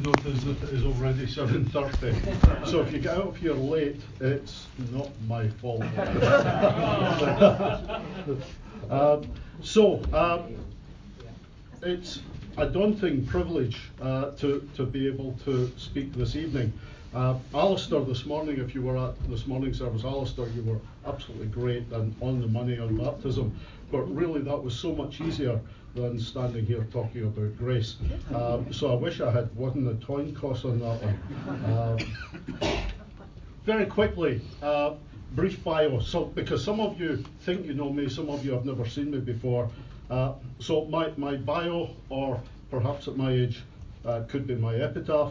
note is that it is already 7:30. So if you get out of here late, it's not my fault. It's a daunting privilege to be able to speak this evening. Alistair, this morning, if you were at this morning service, Alistair, you were absolutely great and on the money on baptism, but really that was so much easier than standing here talking about grace. So I wish I had won the coin toss on that one. Very quickly, brief bio. So because some of you think you know me, some of you have never seen me before. So my bio, or perhaps at my age, could be my epitaph.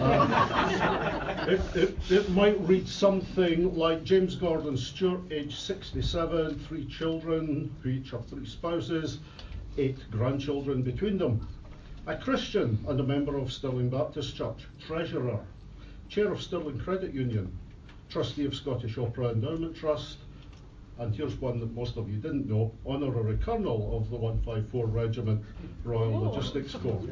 It might read something like James Gordon Stewart, age 67, 3 children, who each have 3 spouses, 8 grandchildren between them. A Christian and a member of Stirling Baptist Church, treasurer, chair of Stirling Credit Union, trustee of Scottish Opera Endowment Trust, and here's one that most of you didn't know, honorary colonel of the 154 Regiment Royal Logistics Corps.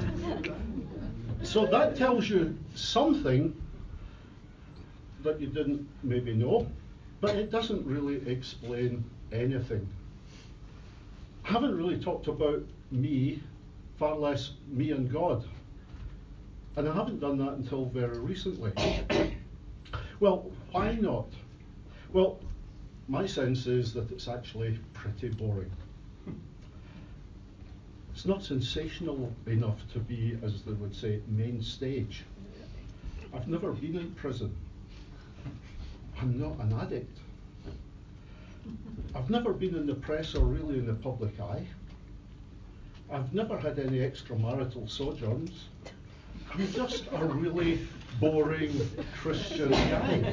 So that tells you something that you didn't maybe know, but it doesn't really explain anything. I haven't really talked about me, far less me and God. And I haven't done that until very recently. Well, why not? Well, my sense is that it's actually pretty boring. It's not sensational enough to be, as they would say, main stage. I've never been in prison. I'm not an addict. I've never been in the press or really in the public eye. I've never had any extramarital sojourns. I'm just a really boring Christian guy.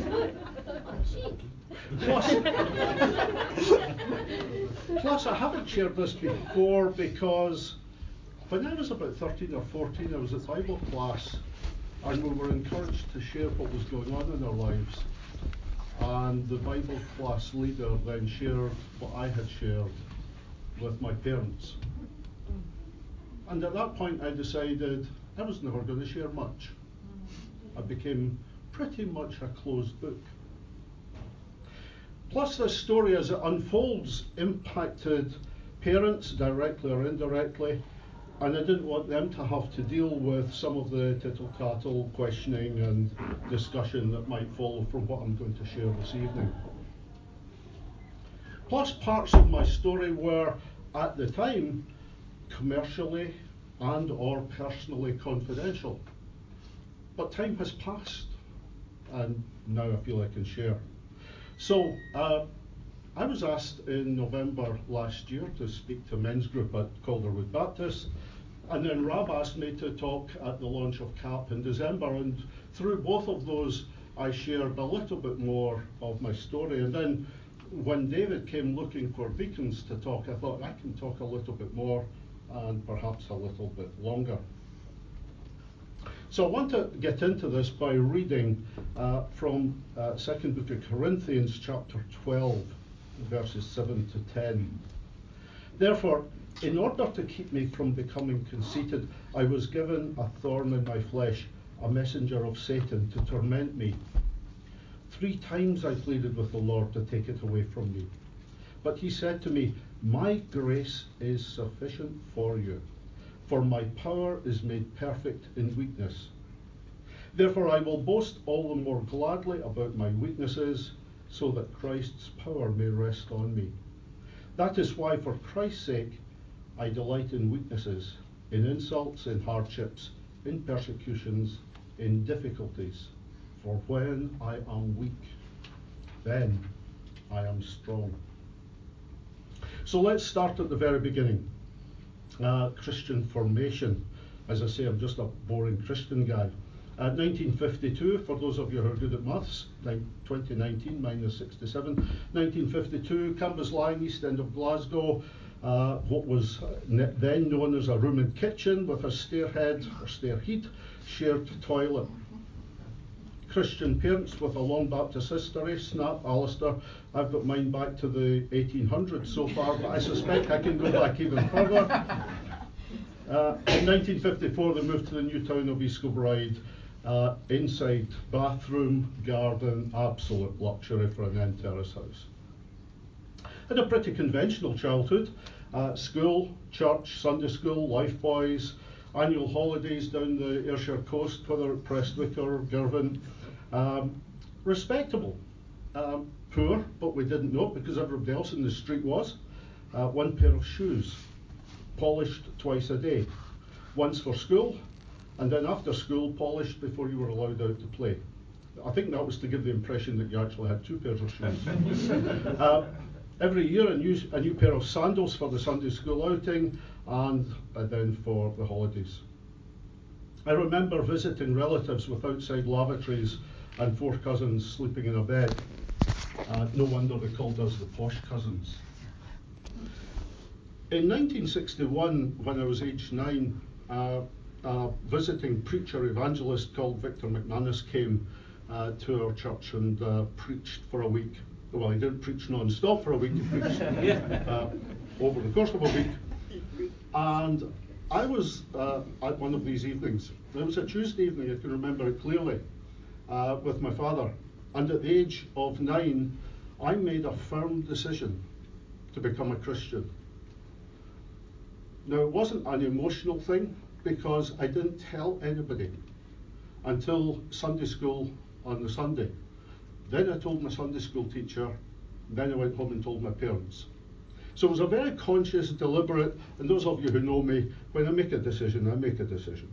Plus, I haven't shared this before because when I was about 13 or 14, I was at Bible class and we were encouraged to share what was going on in our lives. And the Bible class leader then shared what I had shared with my parents. And at that point, I decided I was never going to share much. I became pretty much a closed book. Plus, this story, as it unfolds, impacted parents directly or indirectly, and I didn't want them to have to deal with some of the tittle-tattle questioning and discussion that might follow from what I'm going to share this evening. Plus, parts of my story were, at the time, commercially and or personally confidential. But time has passed, and now I feel I can share. So, I was asked in November last year to speak to a men's group at Calderwood Baptist, and then Rab asked me to talk at the launch of CAP in December, and through both of those I shared a little bit more of my story. And then when David came looking for deacons to talk, I thought I can talk a little bit more and perhaps a little bit longer. So I want to get into this by reading from 2nd book of Corinthians chapter 12, verses 7 to 10. Therefore, in order to keep me from becoming conceited, I was given a thorn in my flesh, a messenger of Satan to torment me. 3 times I pleaded with the Lord to take it away from me. But he said to me, my grace is sufficient for you, for my power is made perfect in weakness. Therefore I will boast all the more gladly about my weaknesses, so that Christ's power may rest on me. That is why, for Christ's sake, I delight in weaknesses, in insults, in hardships, in persecutions, in difficulties. For when I am weak, then I am strong. So let's start at the very beginning. Christian formation. As I say, I'm just a boring Christian guy. 1952, for those of you who are good at maths, 2019 minus 67. 1952, Cambuslang, east end of Glasgow, what was then known as a room and kitchen with a stairhead or stair heat, shared toilet. Christian parents with a long Baptist history. Snap, Alistair. I've got mine back to the 1800s so far, but I suspect I can go back even further. In 1954, they moved to the new town of East Kilbride. Inside, bathroom, garden, absolute luxury for an end terrace house. Had a pretty conventional childhood. School, church, Sunday school, life boys, annual holidays down the Ayrshire coast, whether at Prestwick or Girvan. Respectable. Poor, but we didn't know it because everybody else in the street was. One pair of shoes, polished twice a day. Once for school, and then after school, polished before you were allowed out to play. I think that was to give the impression that you actually had two pairs of shoes. Every year a new pair of sandals for the Sunday school outing, and then for the holidays. I remember visiting relatives with outside lavatories and 4 cousins sleeping in a bed. No wonder they called us the posh cousins. In 1961, when I was aged 9, a visiting preacher evangelist called Victor McManus came to our church and preached for a week. Well, he didn't preach non-stop for a week, he preached over the course of a week. And I was at one of these evenings. It was a Tuesday evening, I can remember it clearly, with my father. And at the age of 9, I made a firm decision to become a Christian. Now, it wasn't an emotional thing, because I didn't tell anybody until Sunday school on the Sunday. Then I told my Sunday school teacher, then I went home and told my parents. So it was a very conscious, deliberate, and those of you who know me, when I make a decision, I make a decision.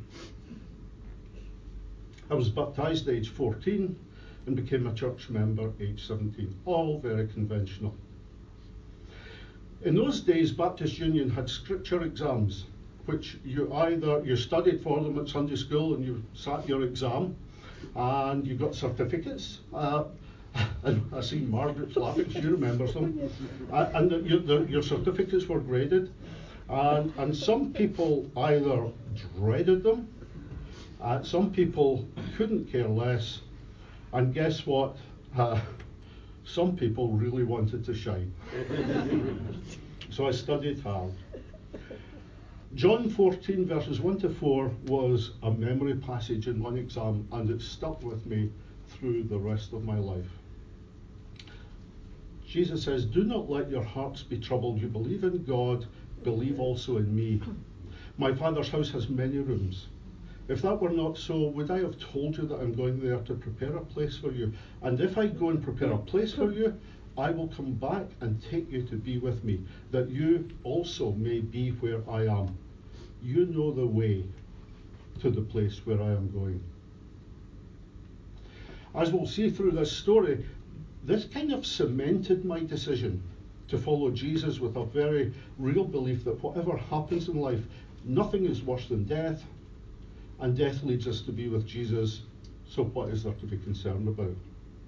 I was baptised at age 14 and became a church member age 17. All very conventional. In those days, Baptist Union had scripture exams, which you studied for them at Sunday school and you sat your exam and you got certificates. And I see Margaret's laughing, she remembers them. And your certificates were graded. And some people either dreaded them, some people couldn't care less, and guess what? Some people really wanted to shine. So I studied hard. John 14 verses 1 to 4 was a memory passage in one exam, and it stuck with me through the rest of my life. Jesus says, "Do not let your hearts be troubled. You believe in God, believe also in me. My Father's house has many rooms. If that were not so, would I have told you that I'm going there to prepare a place for you? And if I go and prepare a place for you, I will come back and take you to be with me, that you also may be where I am. You know the way to the place where I am going." As we'll see through this story, this kind of cemented my decision to follow Jesus with a very real belief that whatever happens in life, nothing is worse than death, and death leads us to be with Jesus, so what is there to be concerned about?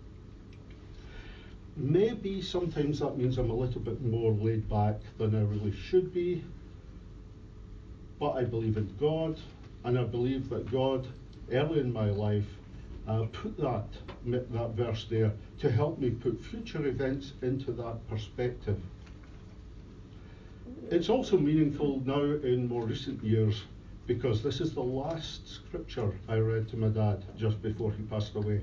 Maybe sometimes that means I'm a little bit more laid back than I really should be, but I believe in God, and I believe that God, early in my life, put that verse there to help me put future events into that perspective. It's also meaningful now in more recent years, because this is the last scripture I read to my dad just before he passed away.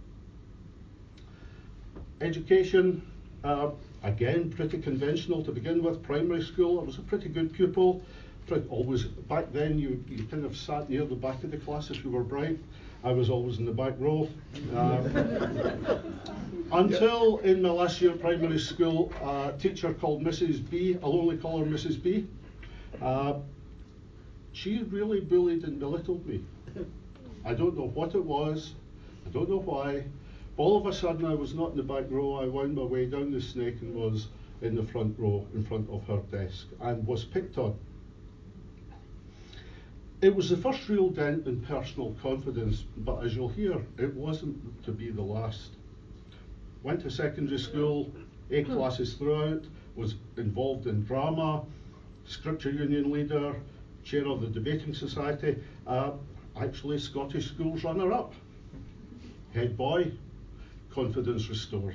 Education, again, pretty conventional to begin with. Primary school, I was a pretty good pupil. Always, back then, you kind of sat near the back of the class if you were bright. I was always in the back row. Until in my last year of primary school, a teacher called Mrs. B, I'll only call her Mrs. B. She really bullied and belittled me. I don't know what it was, I don't know why. All of a sudden I was not in the back row, I wound my way down the snake and was in the front row in front of her desk and was picked on. It was the first real dent in personal confidence, but as you'll hear, it wasn't to be the last. Went to secondary school, A classes throughout, was involved in drama, Scripture Union leader, chair of the debating society, actually Scottish schools runner-up, head boy, confidence restored.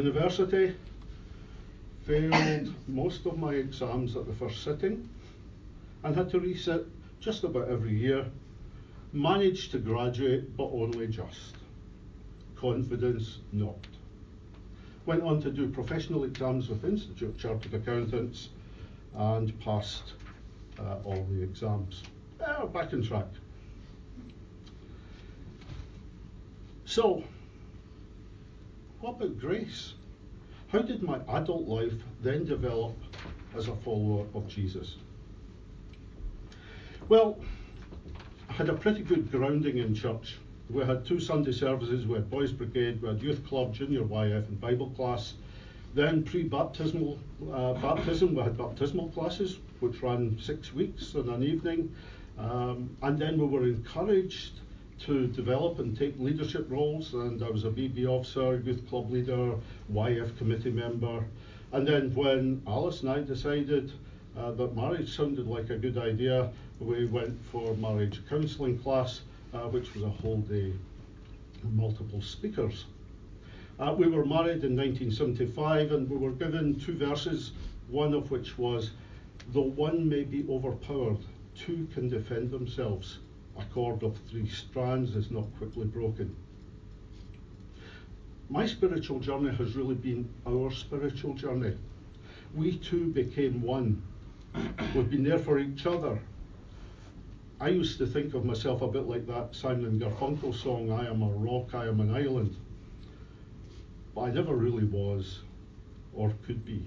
University, failed most of my exams at the first sitting, and had to resit just about every year. Managed to graduate, but only just. Confidence knocked. Went on to do professional exams with Institute of Chartered Accountants and passed all the exams. Back on track. So, what about grace? How did my adult life then develop as a follower of Jesus? Well, I had a pretty good grounding in church. We had 2 Sunday services, we had Boys Brigade, we had Youth Club, Junior YF and Bible class. Then pre-baptismal baptism, we had baptismal classes, which ran 6 weeks in an evening. And then we were encouraged to develop and take leadership roles, and I was a BB officer, Youth Club leader, YF committee member. And then when Alice and I decided that marriage sounded like a good idea, we went for marriage counselling class, which was a whole day, multiple speakers. We were married in 1975, and we were given 2 verses, one of which was, "Though one may be overpowered, 2 can defend themselves. A cord of 3 strands is not quickly broken." My spiritual journey has really been our spiritual journey. We 2 became one. We've been there for each other. I used to think of myself a bit like that Simon and Garfunkel song, "I am a rock, I am an island." But I never really was or could be.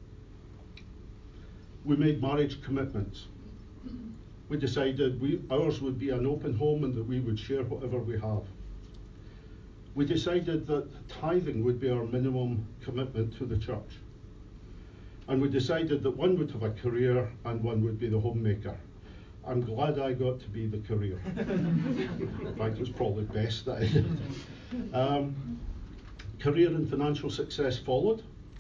We made marriage commitments. We decided ours would be an open home and that we would share whatever we have. We decided that tithing would be our minimum commitment to the church. And we decided that one would have a career and one would be the homemaker. I'm glad I got to be the career. In fact, it's probably best that I did. Career and financial success followed.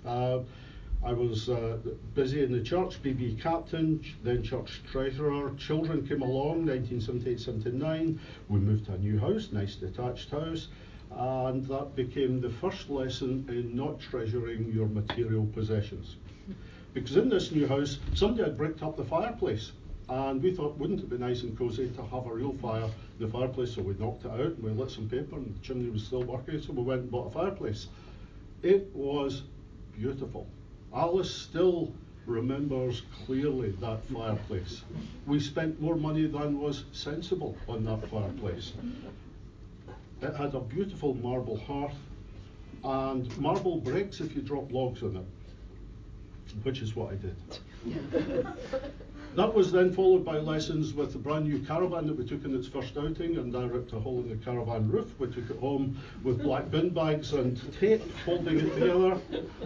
I was busy in the church, BB captain, then church treasurer. Children came along, 1978-79. We moved to a new house, nice detached house, and that became the first lesson in not treasuring your material possessions. Because in this new house, somebody had bricked up the fireplace, and we thought, wouldn't it be nice and cosy to have a real fire in the fireplace? So we knocked it out and we lit some paper, and the chimney was still working, so we went and bought a fireplace. It was beautiful. Alice still remembers clearly that fireplace. We spent more money than was sensible on that fireplace. It had a beautiful marble hearth, and marble breaks if you drop logs on it, which is what I did. That was then followed by lessons with the brand new caravan that we took in its first outing, and I ripped a hole in the caravan roof. We took it home with black bin bags and tape, holding it together.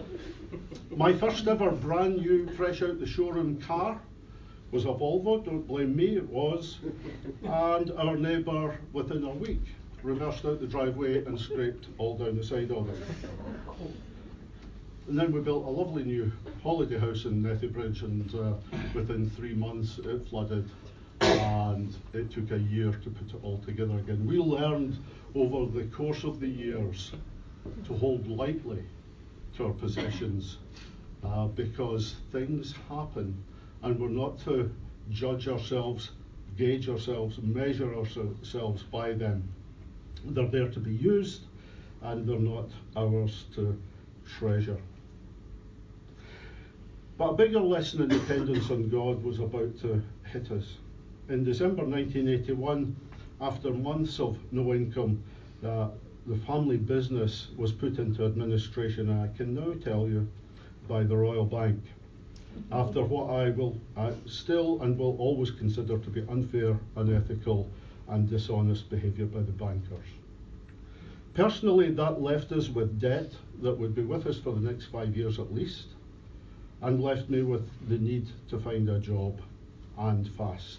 My first ever brand new, fresh out the showroom car was a Volvo, don't blame me, it was. And our neighbour, within a week, reversed out the driveway and scraped all down the side of it. And then we built a lovely new holiday house in Nethybridge, and within 3 months it flooded, and it took a year to put it all together again. We learned over the course of the years to hold lightly to our possessions, because things happen, and we're not to judge ourselves, gauge ourselves, measure ourselves by them. They're there to be used, and they're not ours to treasure. But a bigger lesson in dependence on God was about to hit us. In December 1981, after months of no income, the family business was put into administration, and I can now tell you, by the Royal Bank, after what I will still and will always consider to be unfair, unethical and dishonest behaviour by the bankers. Personally, that left us with debt that would be with us for the next 5 years at least, and left me with the need to find a job, and fast.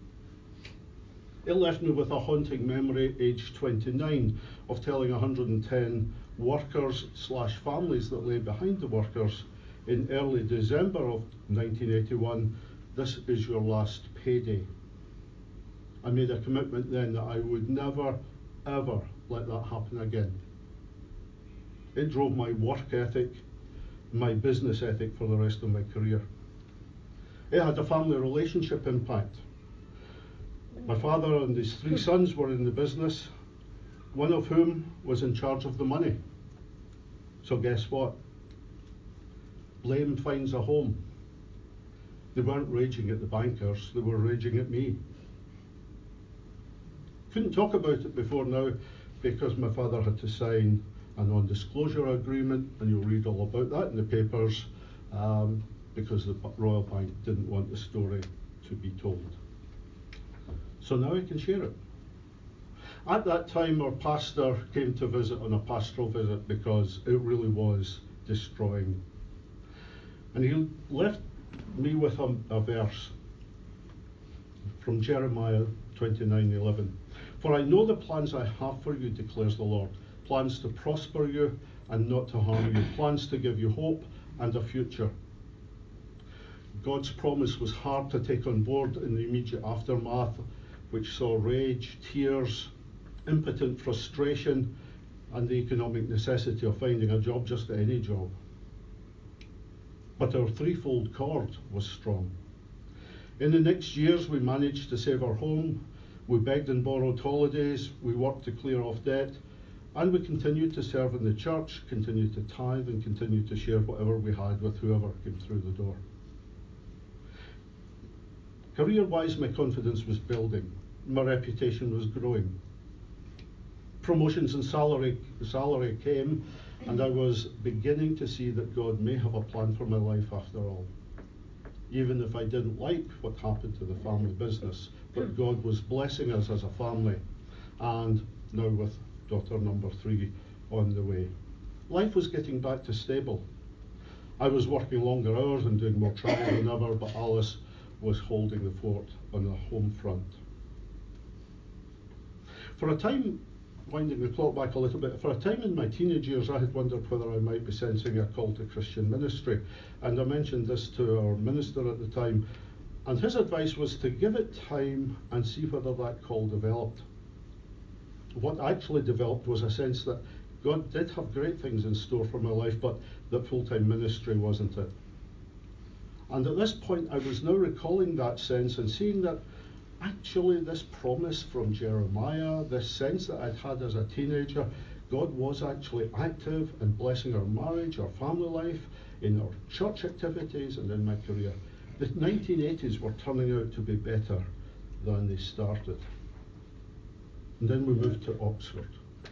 It left me with a haunting memory, aged 29, of telling 110 workers / families that lay behind the workers in early December of 1981, "This is your last payday." I made a commitment then that I would never, ever let that happen again. It drove my work ethic, my business ethic for the rest of my career. It had a family relationship impact. My father and his 3 sons were in the business, one of whom was in charge of the money. So guess what? Blame finds a home. They weren't raging at the bankers, they were raging at me. Couldn't talk about it before now because my father had to sign a non-disclosure agreement, and you'll read all about that in the papers, because the Royal Bank didn't want the story to be told. So now I can share it. At that time, our pastor came to visit on a pastoral visit because it really was destroying. And he left me with a verse from Jeremiah 29:11. For I know the plans I have for you, declares the Lord, plans to prosper you and not to harm you, plans to give you hope and a future. God's promise was hard to take on board in the immediate aftermath, which saw rage, tears, impotent frustration, and the economic necessity of finding a job, just any job. But our threefold cord was strong. In the next years, we managed to save our home, we begged and borrowed holidays, we worked to clear off debt, and we continued to serve in the church, continued to tithe, and continued to share whatever we had with whoever came through the door. Career-wise, my confidence was building. My reputation was growing. Promotions and salary came, and I was beginning to see that God may have a plan for my life after all. Even if I didn't like what happened to the family business, but God was blessing us as a family, and now with daughter number 3 on the way. Life was getting back to stable. I was working longer hours and doing more travel than ever, but Alice was holding the fort on the home front. For a time, winding the clock back a little bit, for a time in my teenage years, I had wondered whether I might be sensing a call to Christian ministry. And I mentioned this to our minister at the time, and his advice was to give it time and see whether that call developed. What actually developed was a sense that God did have great things in store for my life, but that full-time ministry wasn't it. And at this point, I was now recalling that sense and seeing that actually this promise from Jeremiah, this sense that I'd had as a teenager, God was actually active in blessing our marriage, our family life, in our church activities, and in my career. The 1980s were turning out to be better than they started. And then we moved to Oxford.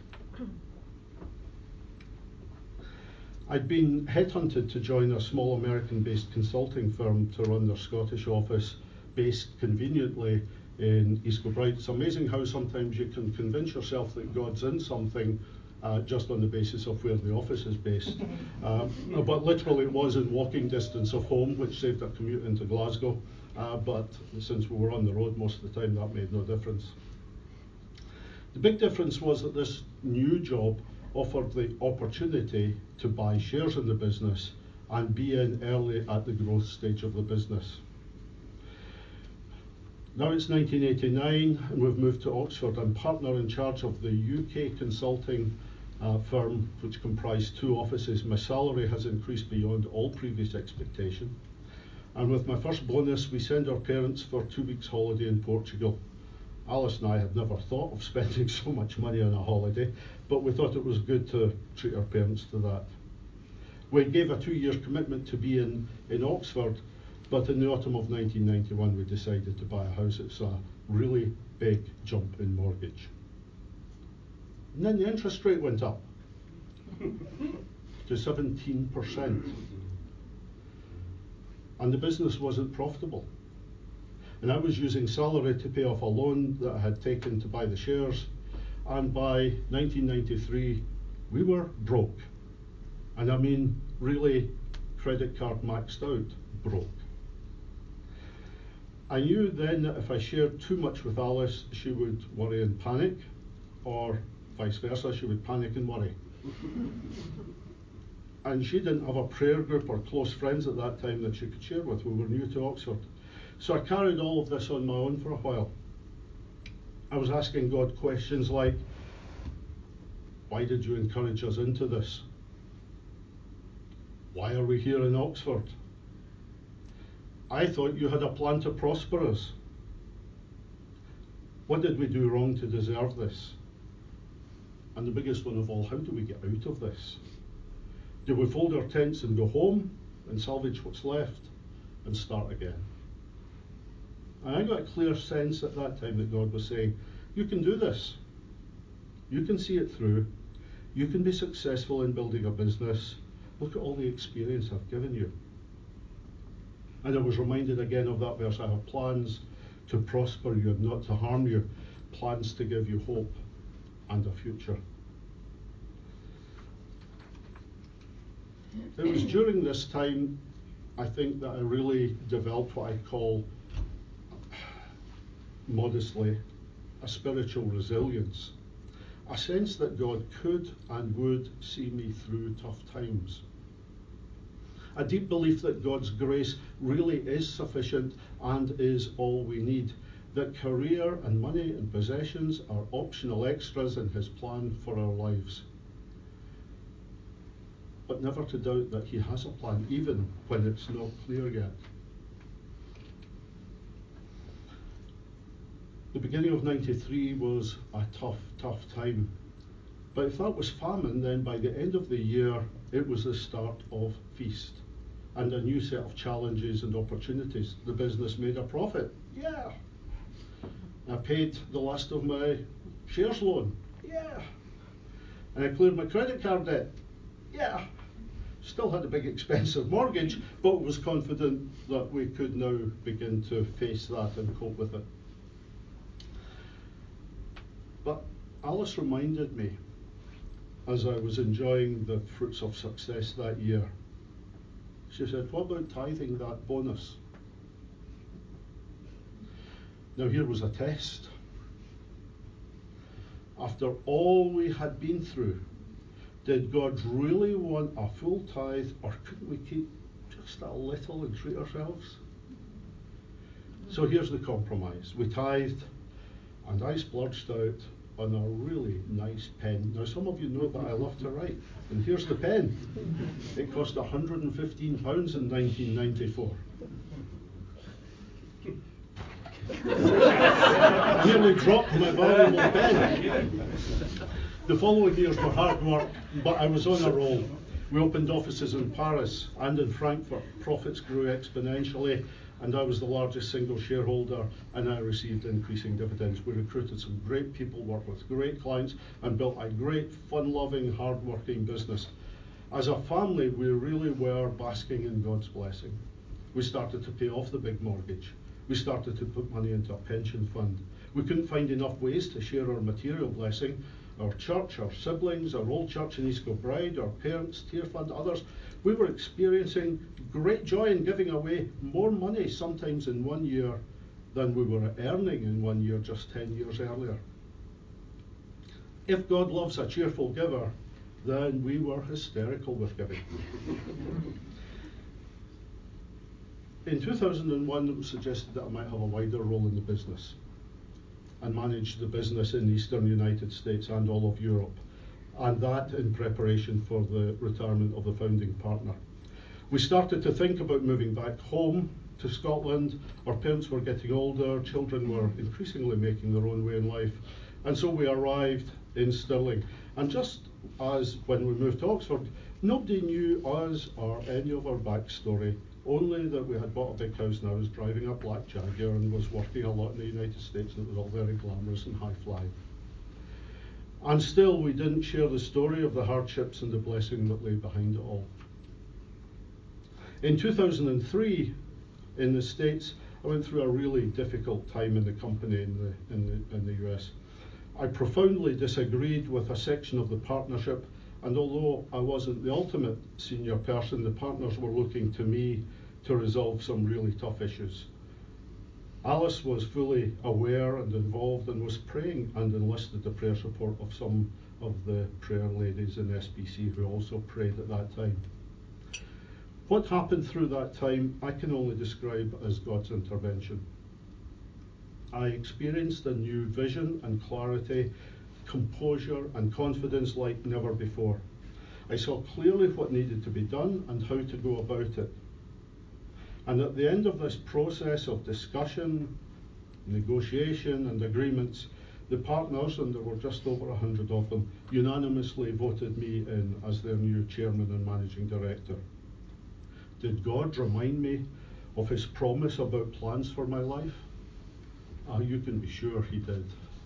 I'd been headhunted to join a small American-based consulting firm to run their Scottish office, based conveniently in East Kilbride. It's amazing how sometimes you can convince yourself that God's in something just on the basis of where the office is based. But literally it was in walking distance of home, which saved a commute into Glasgow. But since we were on the road most of the time, that made no difference. The big difference was that this new job offered the opportunity to buy shares in the business and be in early at the growth stage of the business. Now it's 1989 and we've moved to Oxford. I'm partner in charge of the UK consulting firm, which comprised 2 offices. My salary has increased beyond all previous expectation. And with my first bonus, we send our parents for 2 weeks holiday in Portugal. Alice and I had never thought of spending so much money on a holiday, but we thought it was good to treat our parents to that. We gave a 2-year commitment to be in Oxford, but in the autumn of 1991 we decided to buy a house. It's a really big jump in mortgage. And then the interest rate went up to 17%. And the business wasn't profitable. And I was using salary to pay off a loan that I had taken to buy the shares. And by 1993, we were broke. And I mean, really, credit card maxed out, broke. I knew then that if I shared too much with Alice, she would worry and panic, or vice versa, she would panic and worry. And she didn't have a prayer group or close friends at that time that she could share with. We were new to Oxford. So I carried all of this on my own for a while. I was asking God questions like, why did you encourage us into this? Why are we here in Oxford? I thought you had a plan to prosper us. What did we do wrong to deserve this? And the biggest one of all, how do we get out of this? Do we fold our tents and go home and salvage what's left and start again? And I got a clear sense at that time that God was saying, you can do this. You can see it through. You can be successful in building a business. Look at all the experience I've given you. And I was reminded again of that verse, I have plans to prosper you and not to harm you, plans to give you hope and a future. It was during this time, I think, that I really developed what I call, modestly, a spiritual resilience. A sense that God could and would see me through tough times. A deep belief that God's grace really is sufficient and is all we need. That career and money and possessions are optional extras in His plan for our lives. But never to doubt that He has a plan, even when it's not clear yet. The beginning of '93 was a tough time. But if that was famine, then by the end of the year, it was the start of feast and a new set of challenges and opportunities. The business made a profit. Yeah. I paid the last of my shares loan. Yeah. And I cleared my credit card debt. Yeah. Still had a big expensive mortgage, but was confident that we could now begin to face that and cope with it. But Alice reminded me, as I was enjoying the fruits of success that year, she said, what about tithing that bonus? Now here was a test. After all we had been through, did God really want a full tithe, or couldn't we keep just a little and treat ourselves? So here's the compromise. We tithed, and I splurged out on a really nice pen. Now some of you know that I love to write, and here's the pen. It cost £115 in 1994. I nearly dropped my valuable pen. The following years were hard work, but I was on a roll. We opened offices in Paris and in Frankfurt. Profits grew exponentially, and I was the largest single shareholder, and I received increasing dividends. We recruited some great people, worked with great clients, and built a great, fun-loving, hard-working business. As a family, we really were basking in God's blessing. We started to pay off the big mortgage. We started to put money into a pension fund. We couldn't find enough ways to share our material blessing. Our church, our siblings, our old church in East Kilbride, our parents, Tear Fund, others. We were experiencing great joy in giving away more money sometimes in 1 year than we were earning in 1 year just 10 years earlier. If God loves a cheerful giver, then we were hysterical with giving. In 2001, it was suggested that I might have a wider role in the business and manage the business in the Eastern United States and all of Europe, and that in preparation for the retirement of the founding partner. We started to think about moving back home to Scotland. Our parents were getting older, children were increasingly making their own way in life, and so we arrived in Stirling. And just as when we moved to Oxford, nobody knew us or any of our backstory, only that we had bought a big house and I was driving a black Jaguar and was working a lot in the United States, and it was all very glamorous and high-flying. And still, we didn't share the story of the hardships and the blessing that lay behind it all. In 2003, in the States, I went through a really difficult time in the company in the US. I profoundly disagreed with a section of the partnership, and although I wasn't the ultimate senior person, the partners were looking to me to resolve some really tough issues. Alice was fully aware and involved and was praying, and enlisted the prayer support of some of the prayer ladies in SBC who also prayed at that time. What happened through that time I can only describe as God's intervention. I experienced a new vision and clarity, composure and confidence like never before. I saw clearly what needed to be done and how to go about it. And at the end of this process of discussion, negotiation and agreements, the partners, and there were just over 100 of them, unanimously voted me in as their new chairman and managing director. Did God remind me of his promise about plans for my life? You can be sure he did.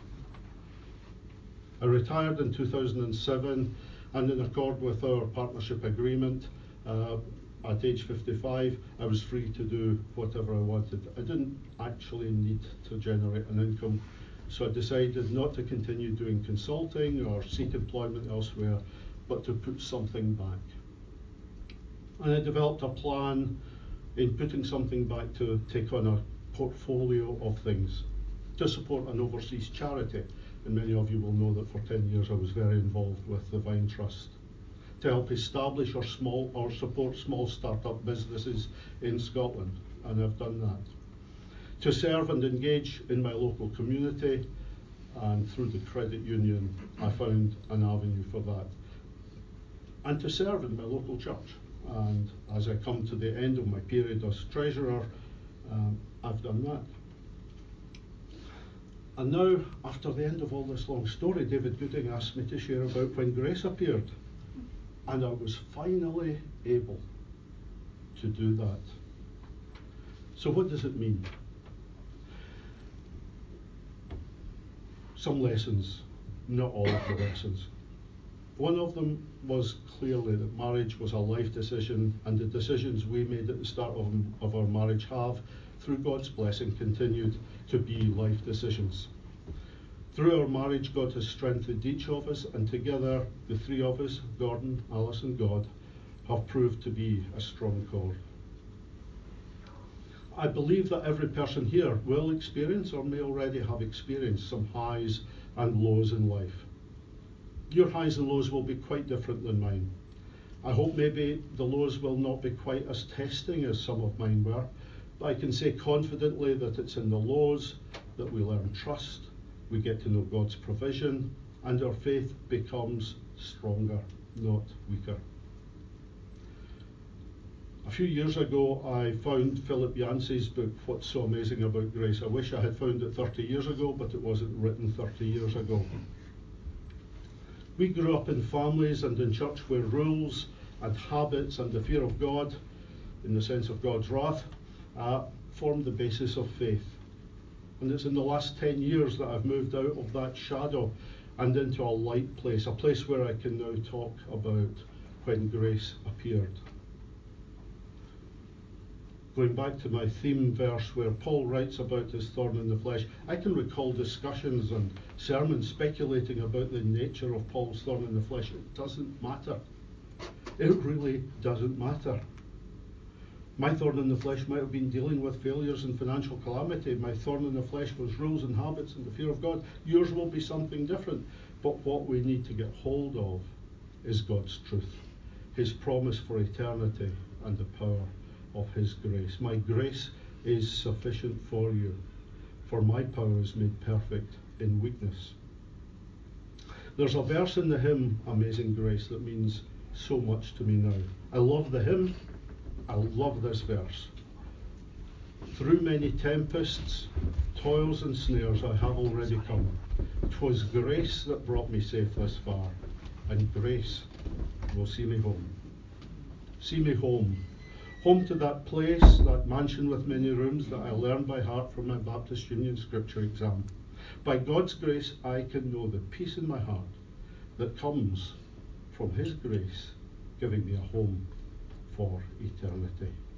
I retired in 2007, and in accord with our partnership agreement, at age 55, I was free to do whatever I wanted. I didn't actually need to generate an income, so I decided not to continue doing consulting or seek employment elsewhere, but to put something back. And I developed a plan in putting something back to take on a portfolio of things to support an overseas charity. And many of you will know that for 10 years I was very involved with the Vine Trust to help establish or support small startup businesses in Scotland, and I've done that. To serve and engage in my local community, and through the credit union I found an avenue for that. And to serve in my local church, and as I come to the end of my period as treasurer, I've done that. And now, after the end of all this long story, David Gooding asked me to share about when grace appeared. And I was finally able to do that. So what does it mean? Some lessons, not all of the lessons. One of them was clearly that marriage was a life decision, and the decisions we made at the start of our marriage have, through God's blessing, continued to be life decisions. Through our marriage, God has strengthened each of us, and together, the three of us, Gordon, Alice and God, have proved to be a strong core. I believe that every person here will experience, or may already have experienced, some highs and lows in life. Your highs and lows will be quite different than mine. I hope maybe the lows will not be quite as testing as some of mine were, but I can say confidently that it's in the lows that we learn trust, we get to know God's provision, and our faith becomes stronger, not weaker. A few years ago, I found Philip Yancey's book, What's So Amazing About Grace. I wish I had found it 30 years ago, but it wasn't written 30 years ago. We grew up in families and in church where rules and habits and the fear of God, in the sense of God's wrath, formed the basis of faith. And it's in the last 10 years that I've moved out of that shadow and into a light place, a place where I can now talk about when grace appeared. Going back to my theme verse where Paul writes about his thorn in the flesh, I can recall discussions and sermons speculating about the nature of Paul's thorn in the flesh. It doesn't matter. It really doesn't matter. My thorn in the flesh might have been dealing with failures and financial calamity. My thorn in the flesh was rules and habits and the fear of God. Yours will be something different. But what we need to get hold of is God's truth, his promise for eternity and the power of his grace. My grace is sufficient for you, for my power is made perfect in weakness. There's a verse in the hymn, Amazing Grace, that means so much to me now. I love the hymn. I love this verse. Through many tempests, toils and snares I have already come. 'Twas grace that brought me safe thus far, and grace will see me home. See me home. Home to that place, that mansion with many rooms that I learned by heart from my Baptist Union Scripture exam. By God's grace, I can know the peace in my heart that comes from his grace, giving me a home for eternity.